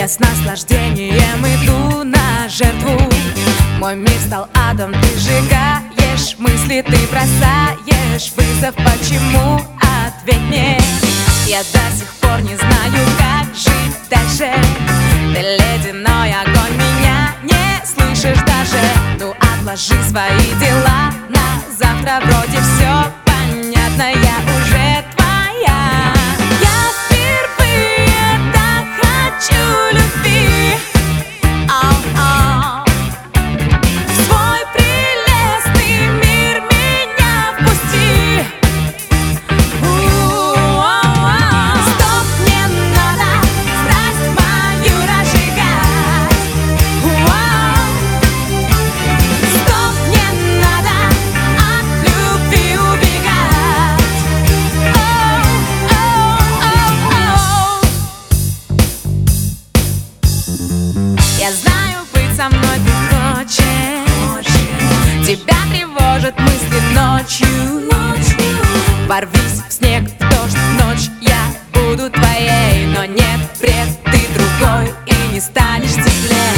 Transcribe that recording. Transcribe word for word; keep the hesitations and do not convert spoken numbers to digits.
Я с наслаждением иду на жертву. Мой мир стал адом, ты сжигаешь мысли, ты бросаешь вызов. Почему? Ответь мне. Я до сих пор не знаю, как жить дальше. Ты ледяной огонь, меня не слышишь даже. Ну отложи свои дела на завтра, вроде все понятно, я уже твоя. Я впервые так хочу любви. Ау-ау. В свой прелестный мир меня впусти. У-у-у-у. Стоп, не надо страсть мою разжигать. У-у-у. Стоп, не надо от любви убегать. Оу-оу-оу-оу. Я знаю, быть со мной ты хочешь. Тебя тревожат мысли ночью. Ворвись в снег, в дождь, в ночь, я буду твоей. Но нет, бред, ты другой и не станешь теплее.